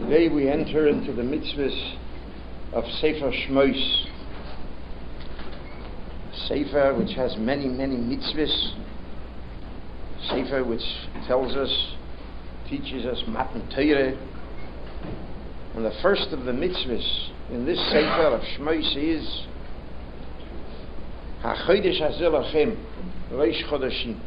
Today we enter into the mitzvahs of Sefer Shmos. Sefer which has many mitzvahs. Sefer which tells us, teaches us Matan Torah. And the first of the mitzvahs in this Sefer of Shmos is HaChodesh Hazeh Lachem, Rosh Chodeshim.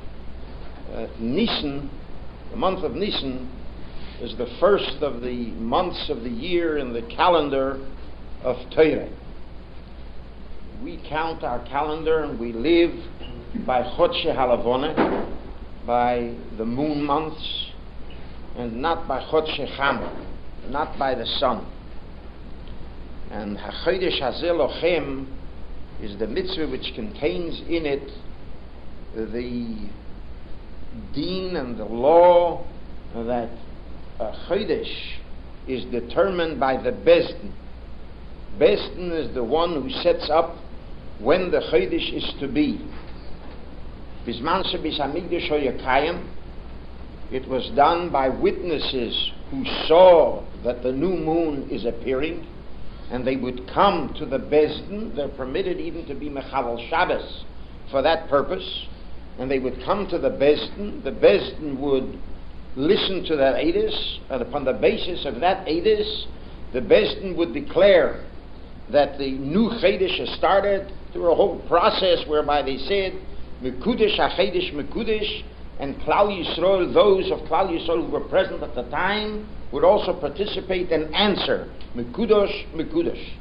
Nisan, the month of Nisan, is the first of the months of the year in the calendar of Torah. We count our calendar and we live by Chodshei Halavona, by the moon months, and not by Chodshei Chama, not by the sun. And HaChodesh Hazeh Lochem is the mitzvah which contains in it the deen and the law that a Chodesh is determined by the Bezdin. Bezdin is the one who sets up when the Chodesh is to be. Bisman shebis hamikdash hoyakayim, it was done by witnesses who saw that the new moon is appearing, and they would come to the Bezdin. They're permitted even to be Mechaval Shabbos for that purpose, and they would come to the Bezdin. The Bezdin would listen to that Eidos, and upon the basis of that Eidos, the Bezdin would declare that the new Chodesh has started, through a whole process whereby they said, Mekudesh HaChodesh Mekudesh, and Klal Yisrael, those of Klal Yisrael who were present at the time, would also participate and answer, Mekudosh, Mekudesh.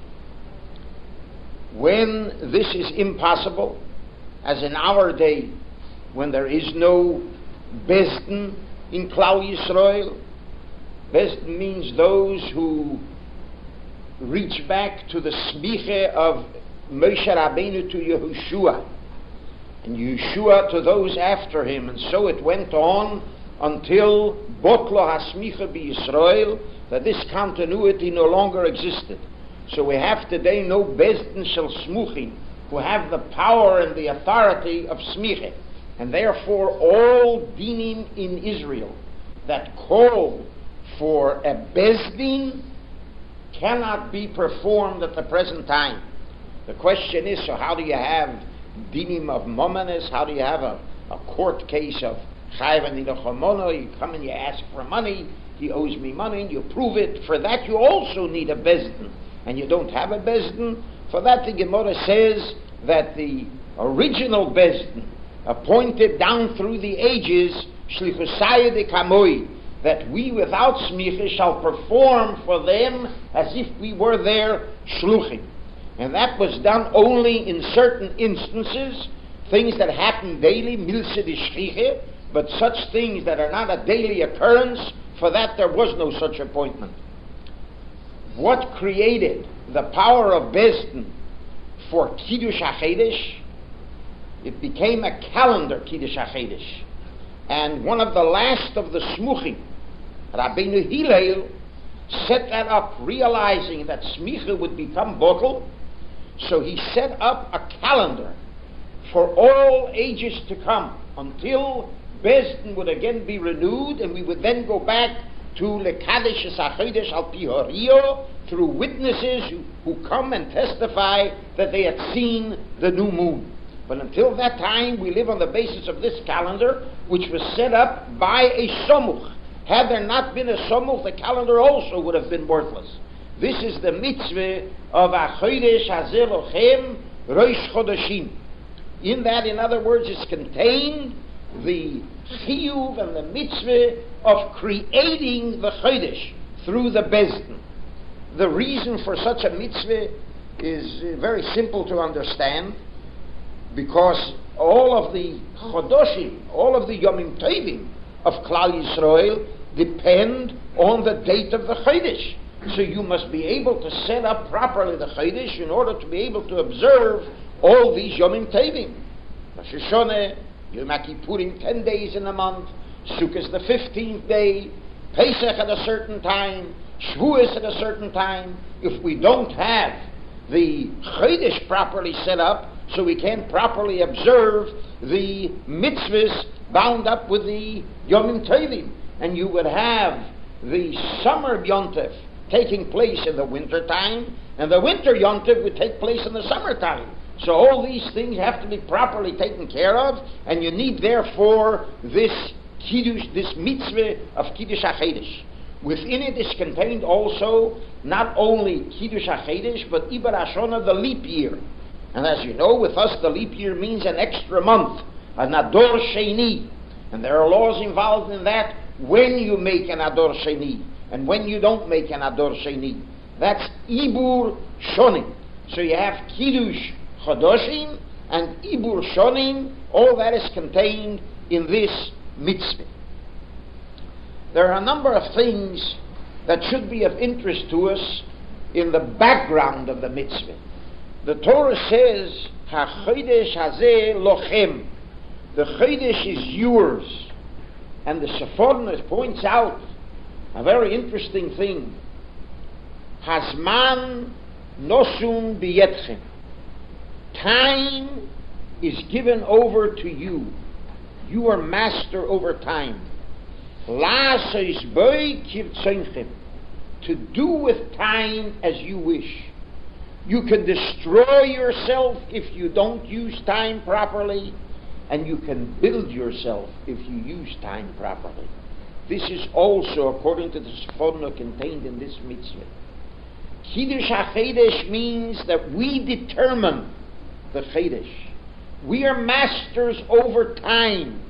When this is impossible, as in our day, when there is no Bezdin in Klal Yisrael, Bezdin means those who reach back to the smiche of Moshe Rabbeinu to Yehoshua, and Yeshua to those after him, and so it went on until Botlo HaSmicha BiYisrael, that this continuity no longer existed. So we have today no Bezdin Shel Smuchim, who have the power and the authority of Smiche. And therefore all dinim in Israel that call for a Bezdin cannot be performed at the present time. The question is, so how do you have dinim of momanis? How do you have a court case of chayv and nidachomono? You come and you ask for money, he owes me money, and you prove it. For that you also need a Bezdin. And you don't have a Bezdin. For that the Gemara says that the original Bezdin, appointed down through the ages, shlichusaya de kamoi, that we without smicha shall perform for them as if we were their shluchim. And that was done only in certain instances, things that happen daily, milse de shchiche, but such things that are not a daily occurrence, for that there was no such appointment. What created the power of Bezdin for Kiddush HaChodesh? It became a calendar Kiddush HaChodesh. And one of the last of the Smuchim, Rabbeinu Hillel, set that up, realizing that Smicha would become Botel. So he set up a calendar for all ages to come, until Bezdin would again be renewed, and we would then go back to Lekadesh HaChodesh Al Pi Hario, through witnesses who come and testify that they had seen the new moon. But until that time, we live on the basis of this calendar, which was set up by a somuch. Had there not been a somuch, the calendar also would have been worthless. This is the mitzvah of HaChodesh Hazeh Lochem Rosh Chodeshim. In that, in other words, is contained the chiyuv and the mitzvah of creating the Chodesh through the Bezdin. The reason for such a mitzvah is very simple to understand, because all of the Chodoshim, all of the Yomim Tovim of Klal Yisrael depend on the date of the Chodesh. So you must be able to set up properly the Chodesh in order to be able to observe all these Yomim Tovim. Rosh Hashanah, Yom Kippurim, 10 days in a month, Sukkot the 15th day, Pesach at a certain time, Shavuos at a certain time. If we don't have the Chodesh properly set up, so we can't properly observe the mitzvahs bound up with the Yomim Tovim. And you would have the summer Yontif taking place in the winter time, and the winter Yontif would take place in the summertime. So all these things have to be properly taken care of, and you need therefore this Kiddush, this mitzvah of Kiddush HaChedesh. Within it is contained also not only Kiddush HaChedesh, but Ibar Hashana, the leap year. And as you know, with us the leap year means an extra month, an Ador Sheni. And there are laws involved in that, when you make an Ador Sheni, and when you don't make an Ador Sheni. That's Ibur Shonim. So you have Kiddush Chodoshim and Ibur Shonim, all that is contained in this mitzvah. There are a number of things that should be of interest to us in the background of the mitzvah. The Torah says, HaChodesh Hazeh Lochem. The Chodesh is yours. And the Sforno points out a very interesting thing. Hazman Nosum Biyetchem. Time is given over to you. You are master over time. To do with time as you wish. You can destroy yourself if you don't use time properly, and you can build yourself if you use time properly. This is also, according to the Sforno, contained in this mitzvah. Kiddush HaChedesh means that we determine the Chedesh. We are masters over time.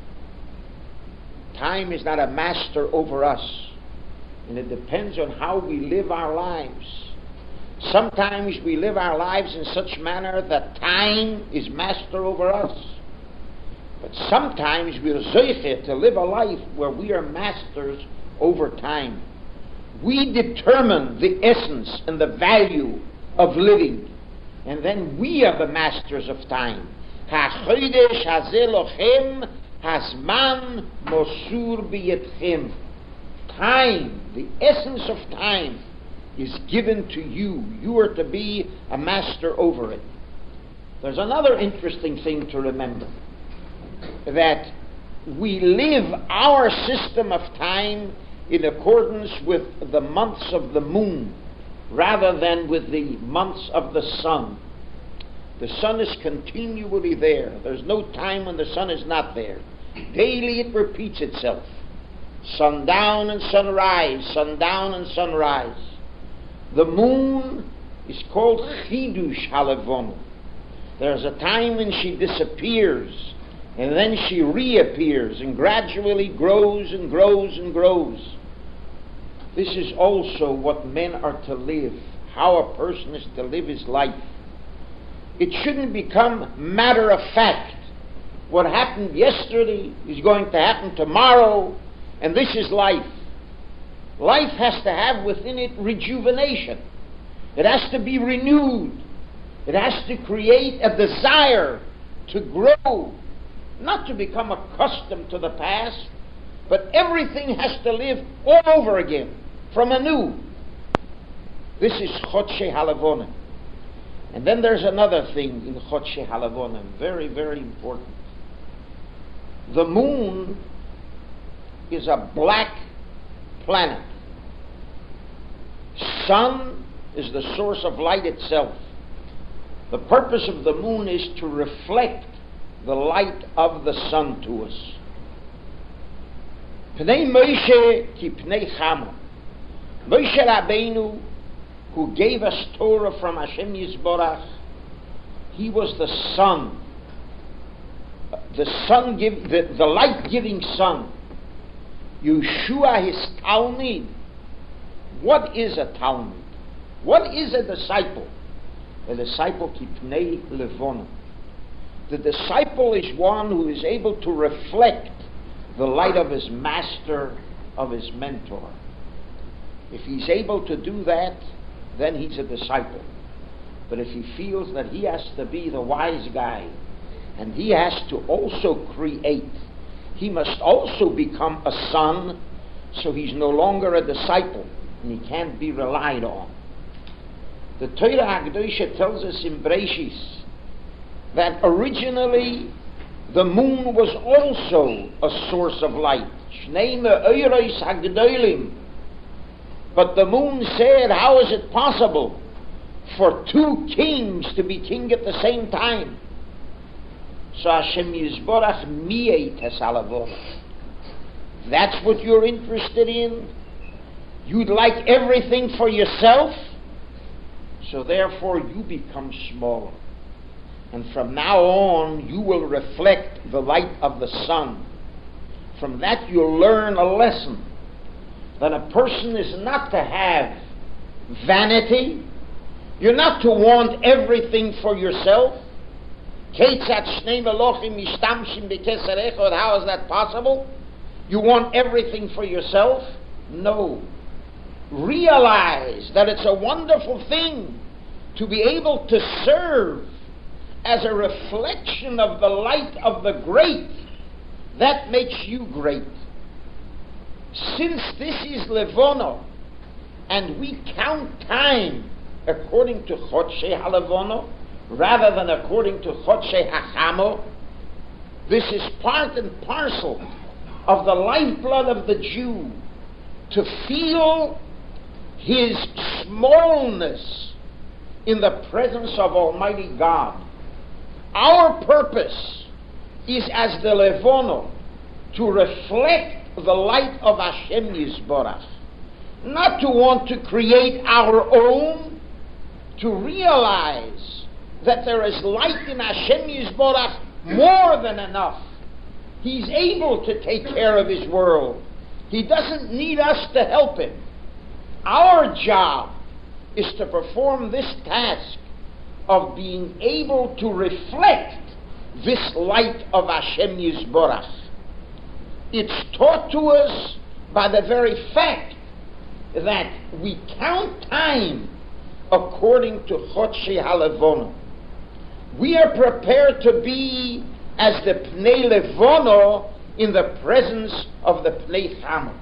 Time is not a master over us. And it depends on how we live our lives. Sometimes we live our lives in such manner that time is master over us. But sometimes we're zoiche to live a life where we are masters over time. We determine the essence and the value of living. And then we are the masters of time. HaChodesh Hazeh Lochem Hazman Mosur Biyetchem. Time, the essence of time, is given to you. You are to be a master over it. There's another interesting thing to remember. That we live our system of time in accordance with the months of the moon rather than with the months of the sun. The sun is continually there. There's no time when the sun is not there. Daily it repeats itself. Sundown and sunrise, sundown and sunrise. The moon is called Chidush Halevon. There's a time when she disappears, and then she reappears and gradually grows and grows and grows. This is also what men are to live, how a person is to live his life. It shouldn't become matter of fact. What happened yesterday is going to happen tomorrow, and this is life. Life has to have within it rejuvenation. It has to be renewed. It has to create a desire to grow, not to become accustomed to the past, but everything has to live all over again, from anew. This is Chodshe Halavonim. And then there's another thing in Chodshe Halavonim, very, very important. The moon is a black planet. Sun is the source of light itself. The purpose of the moon is to reflect the light of the sun to us. Pnei Moshe ki pnei Chama. Moshe Rabbeinu, who gave us Torah from Hashem Yisborach, he was the sun. The light-giving sun. Yeshua, his Talmud. What is a Talmud? What is a disciple? A disciple kipnei levona. The disciple is one who is able to reflect the light of his master, of his mentor. If he's able to do that, then he's a disciple. But if he feels that he has to be the wise guy, and he has to also create, he must also become a son, so he's no longer a disciple, and he can't be relied on. The Torah HaKadosh tells us in Breshis that originally the moon was also a source of light. Shnei me'oros hagdolim But the moon said, how is it possible for two kings to be king at the same time? So Hashem Yisborach miyeit hasalavona. That's what you're interested in? You'd like everything for yourself? So therefore you become smaller. And from now on you will reflect the light of the sun. From that you'll learn a lesson that a person is not to have vanity. You're not to want everything for yourself. How is that possible? You want everything for yourself? No. Realize that it's a wonderful thing to be able to serve as a reflection of the light of the great. That makes you great. Since this is Levono, and we count time according to Chodshe HaLevono, rather than according to Chodshe HaChamo, this is part and parcel of the lifeblood of the Jew, to feel his smallness in the presence of Almighty God. Our purpose is as the Levono, to reflect the light of Hashem Yisborach, not to want to create our own, to realize that there is light in Hashem Yisborach more than enough. He's able to take care of his world. He doesn't need us to help him. Our job is to perform this task of being able to reflect this light of Hashem Yisborach. It's taught to us by the very fact that we count time according to Chodshe HaLevono. We are prepared to be as the Pnei Levono in the presence of the Pnei Chamo.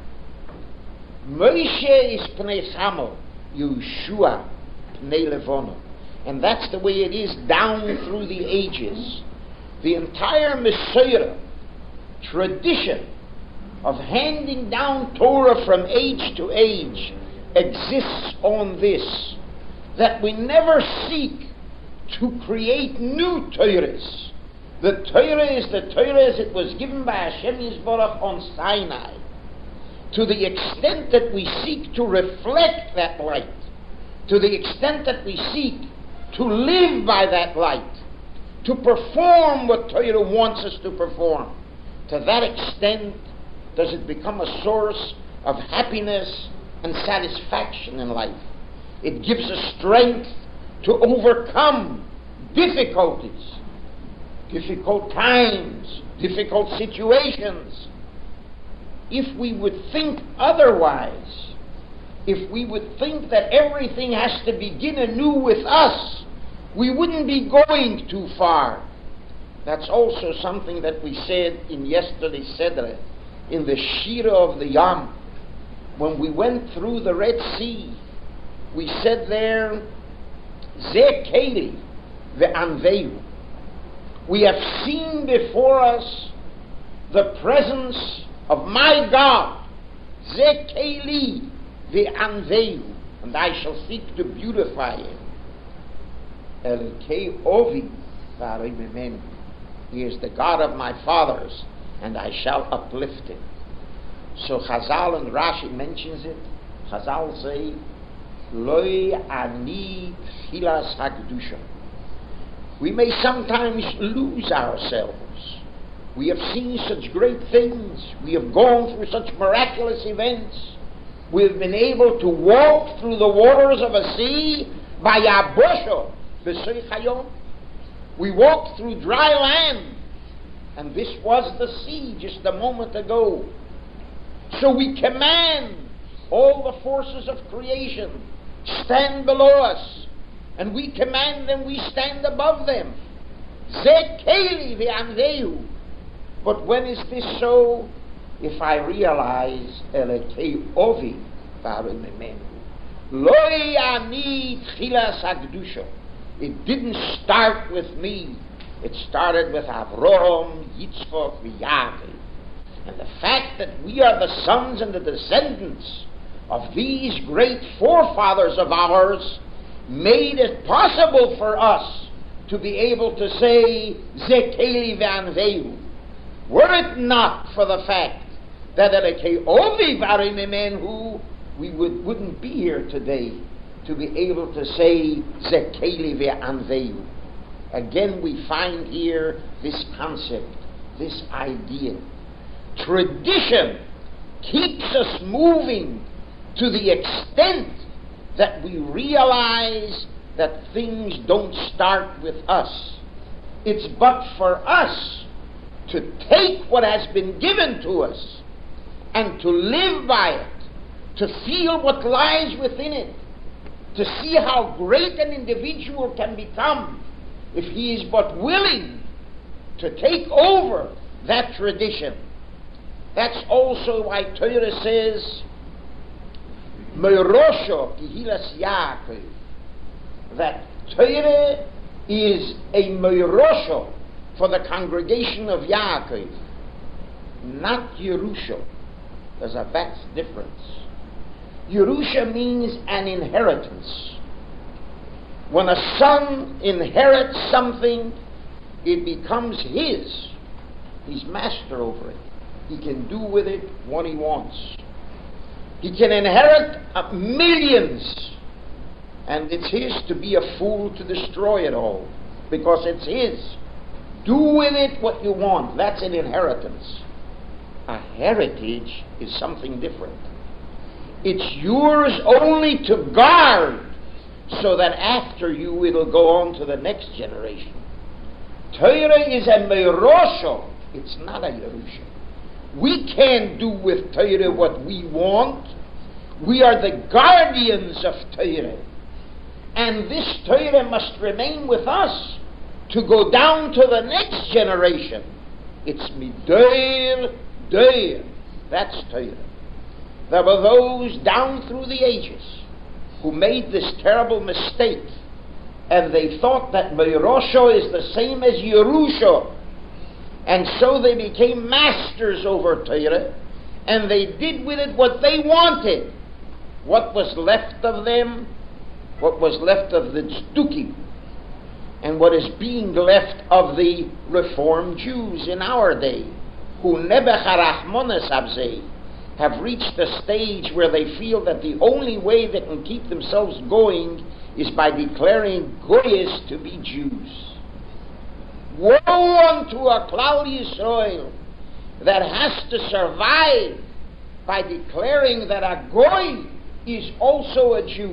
Moshe is Pnei Chamo, Yeshua Pnei Levono. And that's the way it is down through the ages. The entire Messiah tradition of handing down Torah from age to age exists on this, that we never seek to create new Torahs. The Torah is the Torah as it was given by Hashem Yisborach on Sinai. To the extent that we seek to reflect that light, to the extent that we seek to live by that light, to perform what Torah wants us to perform, to that extent does it become a source of happiness and satisfaction in life. It gives us strength to overcome difficulties, difficult times, difficult situations. If we would think otherwise, if we would think that everything has to begin anew with us, we wouldn't be going too far. That's also something that we said in yesterday's Seder, in the Shira of the Yam. When we went through the Red Sea, we said there, Ze Keli ve'anveu. We have seen before us the presence of my God, Ze Keli ve'anveu, and I shall seek to beautify him. Elokei Ovi v'arimemenu. He is the God of my fathers, and I shall uplift him. So Chazal and Rashi mentions it. Chazal say, Loi ani tchilas hakdusha. We may sometimes lose ourselves. We have seen such great things. We have gone through such miraculous events. We have been able to walk through the waters of a sea by Yabosho b'soy chayom. We walked through dry land, and this was the sea just a moment ago. So we command all the forces of creation, stand below us, and we command them, we stand above them. Ze keli ve'anveu. But when is this so? If I realize Elokei Ovi v'arimemenu. Loi ani tchilas hakdusha. It didn't start with me. It started with Avraham, Yitzchak, Yaakov. And the fact that we are the sons and the descendants of these great forefathers of ours made it possible for us to be able to say, Ze keli ve'anveu. Were it not for the fact that we wouldn't be here today to be able to say, Ze keli ve'anveu. Again, we find here this concept, this idea. Tradition keeps us moving to the extent that we realize that things don't start with us. It's but for us to take what has been given to us and to live by it, to feel what lies within it, to see how great an individual can become if he is but willing to take over that tradition. That's also why Torah says, Meirosho Kehilas Yaakov, that Torah is a Meirosho for the congregation of Yaakov, not Yerusha. There's a vast difference. Yerusha means an inheritance. When a son inherits something, it becomes his. He's master over it. He can do with it what he wants. He can inherit millions, and it's his to be a fool to destroy it all, because it's his. Do with it what you want. That's an inheritance. A heritage is something different. It's yours only to guard, so that after you it'll go on to the next generation. Torah is a meirosho. It's not a Yerusha. We can't do with Torah what we want. We are the guardians of Torah. And this Torah must remain with us to go down to the next generation. It's midoir, doir. That's Torah. There were those down through the ages who made this terrible mistake, and they thought that Meirosho is the same as Yerusha. And so they became masters over Torah, and they did with it what they wanted. What was left of them, what was left of the Tzdukim, and what is being left of the Reformed Jews in our day, who nebecharachmones abzei, have reached a stage where they feel that the only way they can keep themselves going is by declaring Goyes to be Jews. Woe unto a Klal Yisrael that has to survive by declaring that a Goy is also a Jew.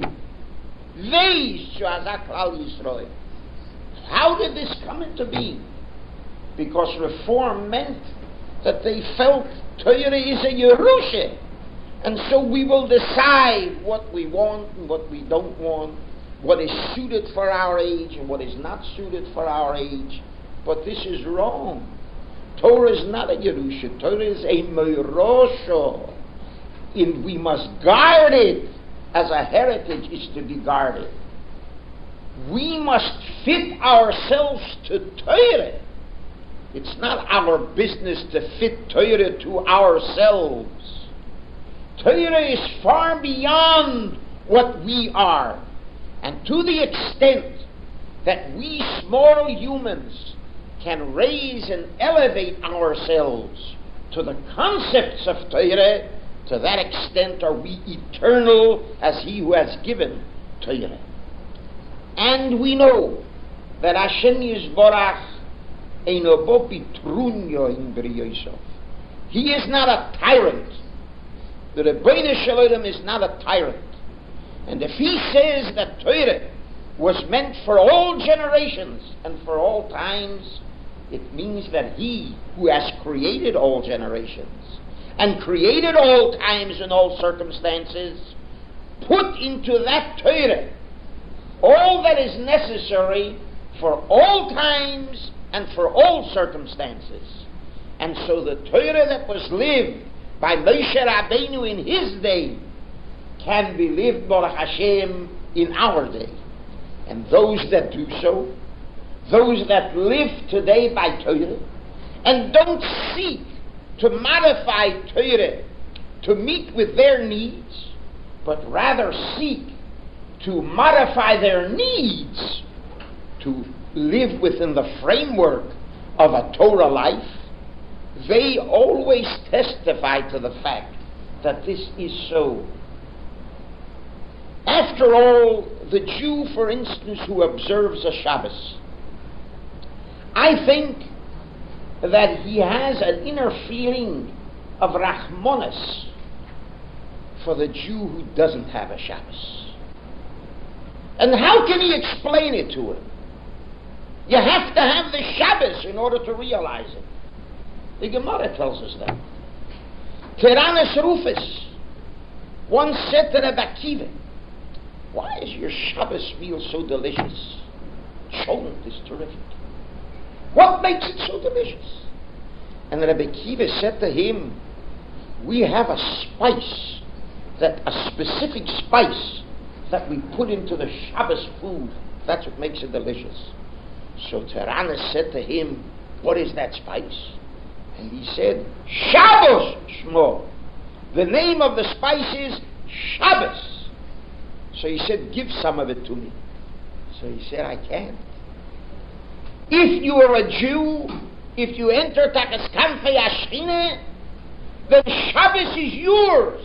Veis Shazak Klal Yisrael. How did this come into being? Because Reform meant that they felt Torah is a Yerusha, and so we will decide what we want and what we don't want, what is suited for our age and what is not suited for our age. But this is wrong. Torah is not a Yerusha. Torah is a Meirosho. And we must guard it as a heritage is to be guarded. We must fit ourselves to Torah. It's not our business to fit Torah to ourselves. Torah is far beyond what we are. And to the extent that we small humans can raise and elevate ourselves to the concepts of Torah, to that extent are we eternal as He who has given Torah. And we know that Hashem Yisborach eino bo pitrunyo in B'riyosov. He is not a tyrant. The Rebbeinu Shalom is not a tyrant. And if He says that Torah was meant for all generations and for all times, it means that He who has created all generations and created all times and all circumstances put into that Torah all that is necessary for all times and for all circumstances. And so the Torah that was lived by Moshe Rabbeinu in his day can be lived, Baruch Hashem, in our day. And those that do so, those that live today by Torah, and don't seek to modify Torah to meet with their needs, but rather seek to modify their needs to live within the framework of a Torah life, they always testify to the fact that this is so. After all, the Jew, for instance, who observes a Shabbos, I think that he has an inner feeling of Rachmanis for the Jew who doesn't have a Shabbos. And how can he explain it to him? You have to have the Shabbos in order to realize it. The Gemara tells us that. Tiranis Rufus once said to Rebbe Akiva, why is your Shabbos meal so delicious? Cholent is terrific. What makes it so delicious? And Rebbe Akiva said to him, we have a spice, a specific spice that we put into the Shabbos food. That's what makes it delicious. So Tiranis said to him, what is that spice? And he said, Shabbos Shmo. The name of the spice is Shabbos. So he said, give some of it to me. So he said, I can't. If you are a Jew, if you enter Takas Kanfei Ashchine, then Shabbos is yours.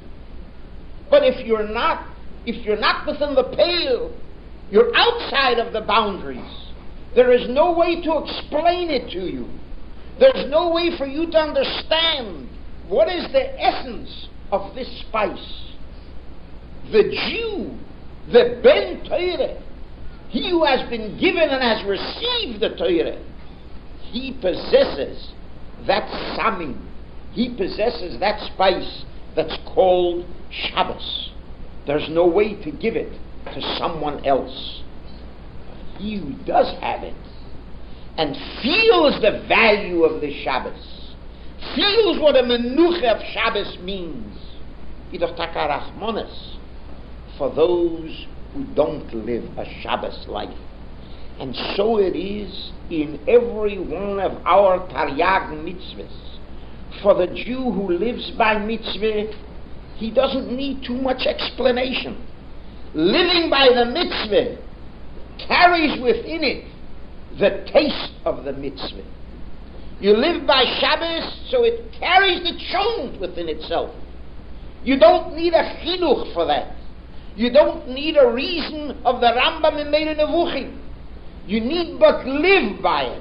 But if you're not within the pale, you're outside of the boundaries. There is no way to explain it to you. There's no way for you to understand what is the essence of this spice. The Jew, the Ben Torah, he who has been given and has received the Torah, he possesses that samin. He possesses that spice that's called Shabbos. There's no way to give it to someone else. But he who does have it and feels the value of the Shabbos, feels what a menucha of Shabbos means, idach takarachmones, for those who don't live a Shabbos life. And so it is in every one of our Taryag mitzvahs. For the Jew who lives by mitzvah, he doesn't need too much explanation. Living by the mitzvah carries within it the taste of the mitzvah. You live by Shabbos, so it carries the chont within itself. You don't need a chinuch for that. You don't need a reason of the Rambam in Meir Nevuchim. You need but live by it.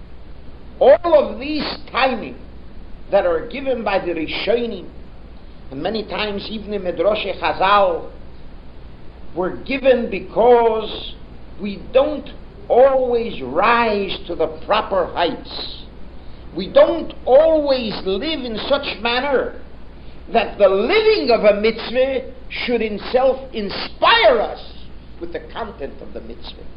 All of these timing that are given by the Rishonim, and many times even in Midrash Chazal, were given because we don't always rise to the proper heights. We don't always live in such manner that the living of a mitzvah should in self inspire us with the content of the mitzvah.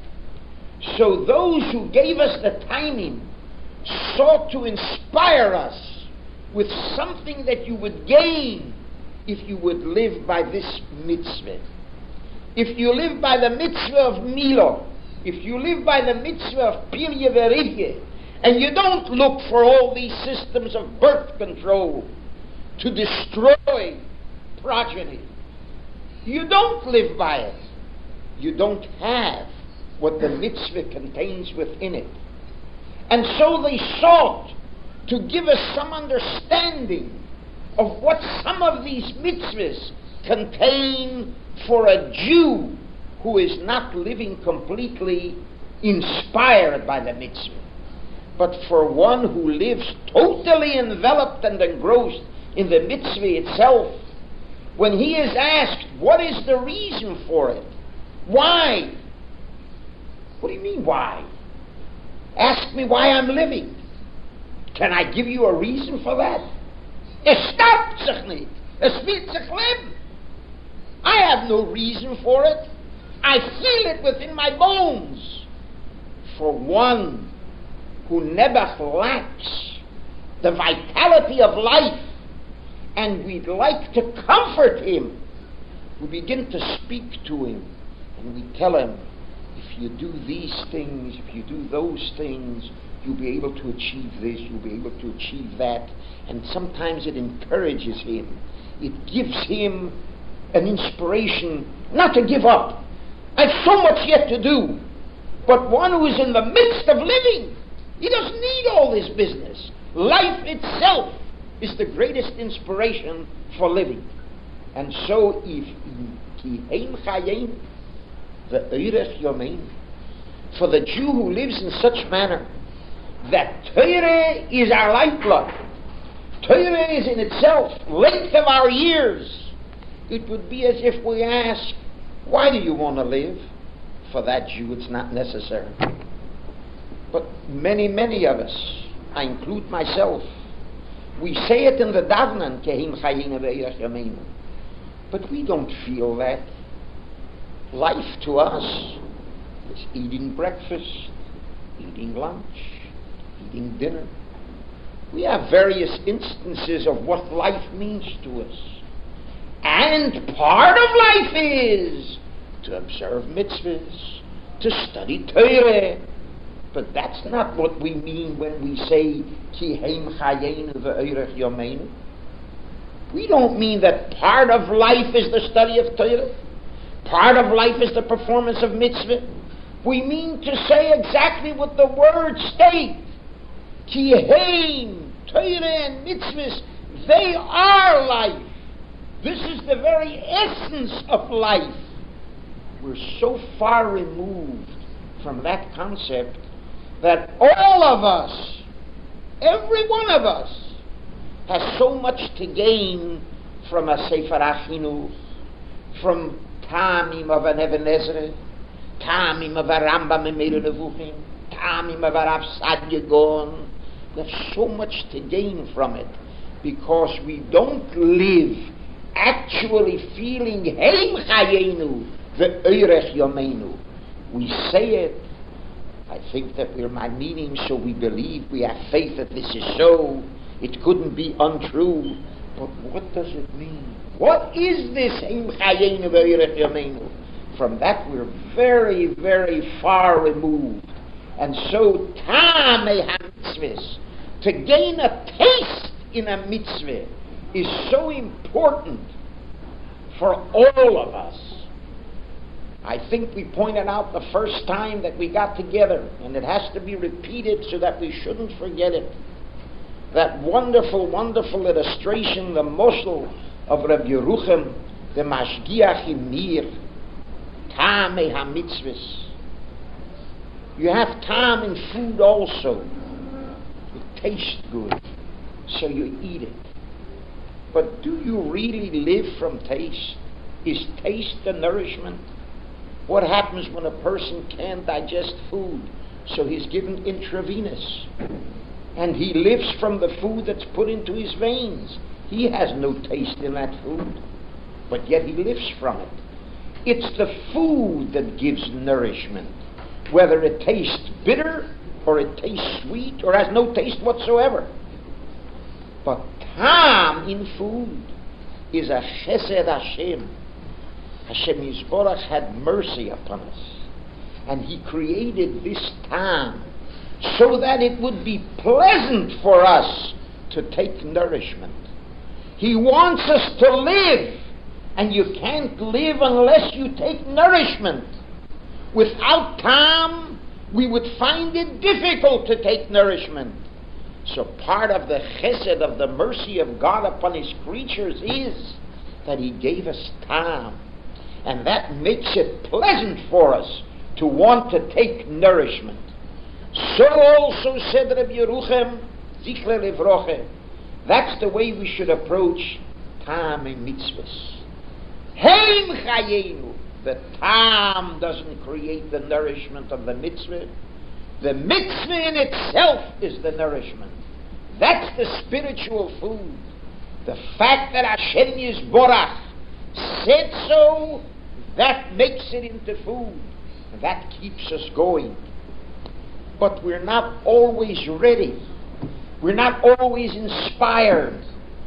So those who gave us the timing sought to inspire us with something that you would gain if you would live by this mitzvah. If you live by the mitzvah of Milo, if you live by the mitzvah of Pirye Verivye, and you don't look for all these systems of birth control to destroy progeny, you don't live by it. You don't have what the mitzvah contains within it. And so they sought to give us some understanding of what some of these mitzvahs contain for a Jew who is not living completely inspired by the mitzvah. But for one who lives totally enveloped and engrossed in the mitzvah itself, when he is asked, what is the reason for it? Why? What do you mean, why? Ask me why I'm living. Can I give you a reason for that? Es starbt sich nicht. Es will sich leben. I have no reason for it. I feel it within my bones. For one who never lacks the vitality of life, and we'd like to comfort him, we begin to speak to him, and we tell him, if you do these things, if you do those things, you'll be able to achieve this, you'll be able to achieve that. And sometimes it encourages him. It gives him an inspiration not to give up. I've so much yet to do. But one who is in the midst of living, he doesn't need all this business. Life itself is the greatest inspiration for living. And so, if for the Jew who lives in such manner that Torah is our lifeblood, Torah is in itself length of our years, it would be as if we ask, why do you want to live? For that Jew it's not necessary. But many of us, I include myself, we say it in the Davnan, Kehim Chayinu Ve'erach Yameinu, but we don't feel that. Life to us is eating breakfast, eating lunch, eating dinner. We have various instances of what life means to us. And part of life is to observe mitzvahs, to study Torah. But that's not what we mean when we say Ki heim chayenu ve'orech yomeinu. We don't mean that part of life is the study of Torah, part of life is the performance of mitzvah. We mean to say exactly what the words state. Ki heim, Torah and mitzvahs, they are life. This is the very essence of life. We're so far removed from that concept that all of us, every one of us, has so much to gain from a Sefer HaChinuch, from Tamim of an Even Ezra, Tamim of a Rambam in Meir Nevuchim, Tamim of a Rav Sadia Gaon. We have so much to gain from it because we don't live actually feeling Heim Chayenu ve'orech yomeinu. We say it. I think that we're meaning, so we believe, we have faith that this is so. It couldn't be untrue. But what does it mean? What is this Heim Chayenu ve'orech yomeinu? From that we're very, very far removed. And so, Tamei HaMitzvahs, to gain a taste in a mitzvah, is so important for all of us. I think we pointed out the first time that we got together, and it has to be repeated so that we shouldn't forget it. That wonderful, wonderful illustration, the moshel of Rabbi Yeruchem, the Mashgiach in Mir, Tamei HaMitzvahs. You have time in food also. It tastes good, so you eat it. But do you really live from taste? Is taste the nourishment? What happens when a person can't digest food? So he's given intravenous. And he lives from the food that's put into his veins. He has no taste in that food, but yet he lives from it. It's the food that gives nourishment, whether it tastes bitter or it tastes sweet or has no taste whatsoever. But tam in food is a chesed Hashem. Hashem Yisborach had mercy upon us, and He created this tam so that it would be pleasant for us to take nourishment. He wants us to live, and you can't live unless you take nourishment. Without tam, we would find it difficult to take nourishment. So part of the chesed, of the mercy of God upon His creatures, is that He gave us tam. And that makes it pleasant for us to want to take nourishment. So also said Rabbi Yeruchem, Zichler Livroche, that's the way we should approach tam and mitzvahs. Heim chayenu. The tam doesn't create the nourishment of the mitzvah. The mitzvah in itself is the nourishment. That's the spiritual food. The fact that Hashem Yisborach said so, that makes it into food. That keeps us going. But we're not always ready. We're not always inspired.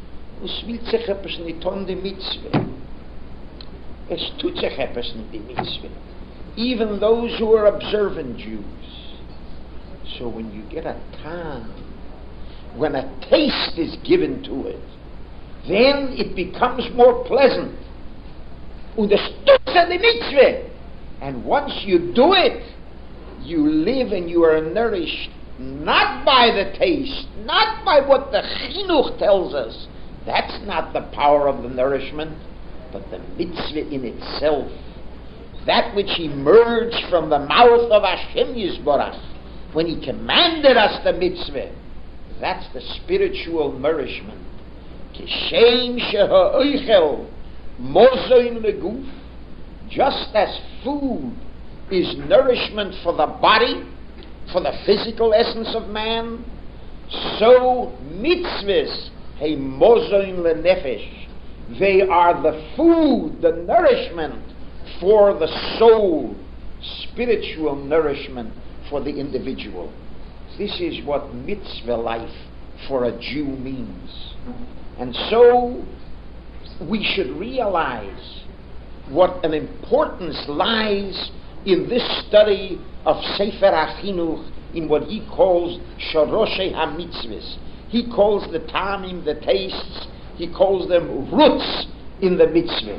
Even those who are observant Jews. So when you get a tam, when a taste is given to it, then it becomes more pleasant. Und es tut die Mitzvah. And once you do it, you live and you are nourished not by the taste, not by what the chinuch tells us. That's not the power of the nourishment, but the mitzvah in itself. That which emerged from the mouth of Hashem Yisborach when He commanded us the mitzvah. That's the spiritual nourishment. Kishem sheha'oichel mozoin leguf. Just as food is nourishment for the body, for the physical essence of man, so mitzvahs, hey mozoin lenefesh, they are the food, the nourishment for the soul, spiritual nourishment for the individual. This is what mitzvah life for a Jew means. And so we should realize what an importance lies in this study of Sefer HaChinuch, in what he calls Shoroshei HaMitzvahs. He calls the tamim, the tastes, he calls them roots in the mitzvah.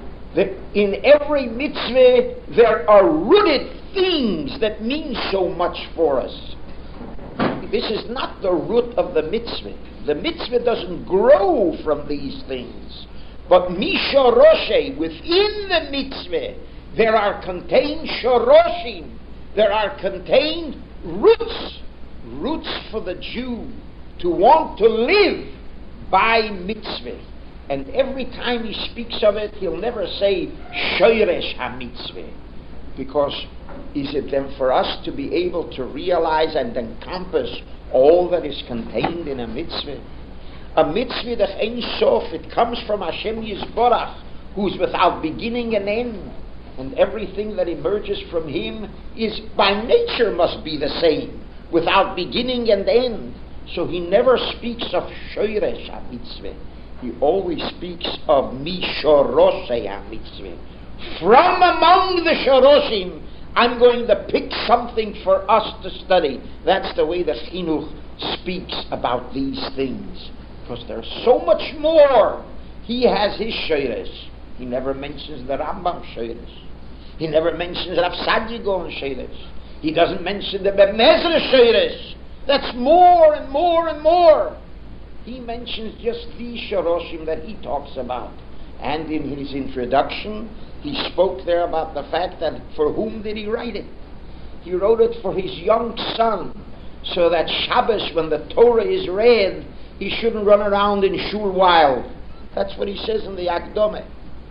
In every mitzvah there are rooted things that mean so much for us. This is not the root of the mitzvah. The mitzvah doesn't grow from these things. But mishoroshe, within the mitzvah, there are contained shoroshim, there are contained roots, roots for the Jew to want to live by mitzvah. And every time he speaks of it, he'll never say shoyresh ha-mitzvah, because is it then for us to be able to realize and encompass all that is contained in a mitzvah? A mitzvah that Ein Sof, it comes from Hashem Yisborach, who's without beginning and end, and everything that emerges from Him is by nature must be the same, without beginning and end. So He never speaks of shoyresh ha-mitzvah. He always speaks of mishorosei ha-mitzvah. From among the shoroshim, I'm going to pick something for us to study. That's the way the Chinuch speaks about these things. Because there's so much more. He has his shoyresh. He never mentions the Rambam shoyresh. He never mentions Rav Saadia Gaon shoyresh. He doesn't mention the Reb Mezrich shoyresh. That's more and more and more. He mentions just these shoroshim that he talks about. And in his introduction, he spoke there about the fact that for whom did he write it? He wrote it for his young son, so that Shabbos, when the Torah is read, he shouldn't run around in shul wild. That's what he says in the Akdome.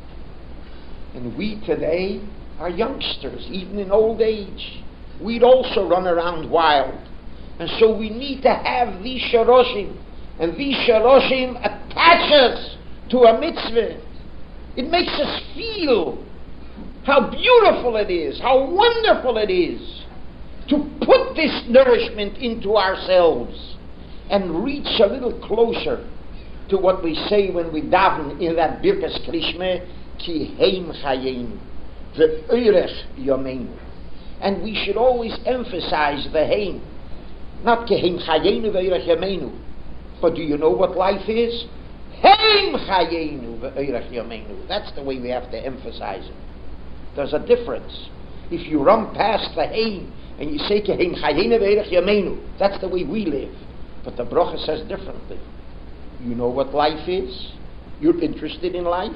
And we today are youngsters, even in old age. We'd also run around wild. And so we need to have these shoroshim. And these shoroshim attach us to a mitzvah. It makes us feel how beautiful it is, how wonderful it is to put this nourishment into ourselves and reach a little closer to what we say when we daven in that Birkas Krishma, Ki heim chayenu, ve'oirech yomeinu. And we should always emphasize the heim, not Ki heim chayenu ve'oirech yomeinu. But do you know what life is? Heim chayenu ve'oirech yomeinu. That's the way we have to emphasize it. There's a difference. If you run past the heim and you say Ki heim chayenu ve'oirech yomeinu, that's the way we live. But the bracha says differently. You know what life is? You're interested in life?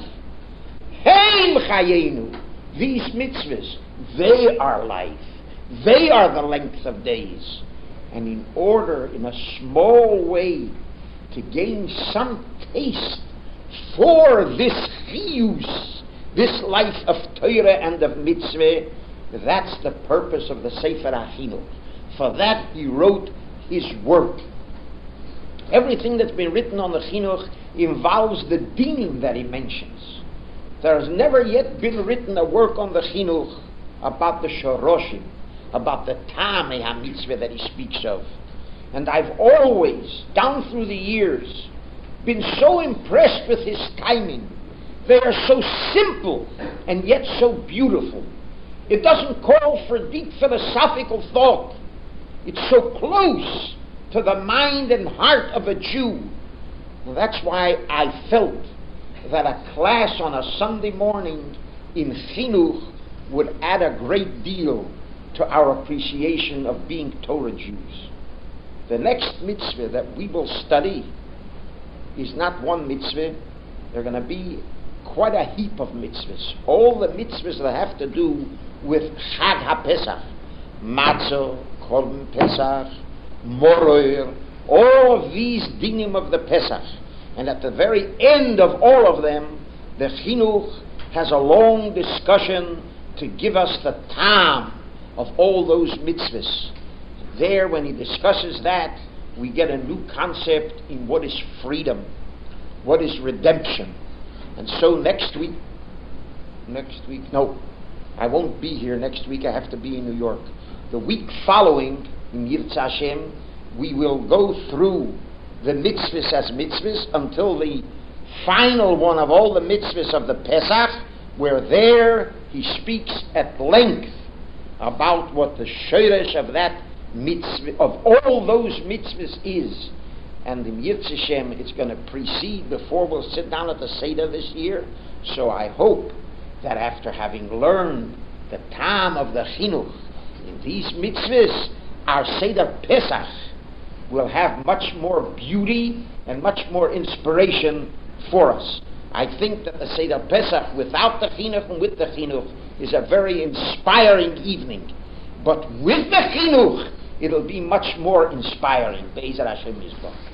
Heim chayenu. These mitzvahs, they are life. They are the length of days. And in order, in a small way, to gain some taste for this chiyus, this life of Torah and of mitzvah, that's the purpose of the Sefer HaChinuch. For that he wrote his work. Everything that's been written on the Chinuch involves the dinim that he mentions. There has never yet been written a work on the Chinuch about the shoroshim, about the tamei ha-mitzvah that he speaks of. And I've always, down through the years, been so impressed with his timing. They are so simple and yet so beautiful. It doesn't call for deep philosophical thought. It's so close to the mind and heart of a Jew. Well, that's why I felt that a class on a Sunday morning in chinuch would add a great deal to our appreciation of being Torah Jews. The next mitzvah that we will study is not one mitzvah. There are going to be quite a heap of mitzvahs. All the mitzvahs that have to do with Chag HaPesach, Matzah, Korban Pesach, Moroir, all of these dinim of the Pesach. And at the very end of all of them, the Chinuch has a long discussion to give us the tam of all those mitzvahs. There, when he discusses that, we get a new concept in what is freedom, what is redemption. And so next week, no, I won't be here next week. I have to be in New York. The week following, in Yirtzeh Hashem, we will go through the mitzvahs as mitzvahs until the final one of all the mitzvahs of the Pesach, where there he speaks at length about what the shoresh of that mitzvah, of all those mitzvahs is. And in Yirtzeh Hashem, it's going to precede before we'll sit down at the Seder this year. So I hope that after having learned the tam of the chinuch in these mitzvahs, our Seder Pesach will have much more beauty and much more inspiration for us. I think that the Seder Pesach without the chinuch and with the chinuch is a very inspiring evening. But with the chinuch, it'll be much more inspiring. Be'ezer Hashem Yisborach.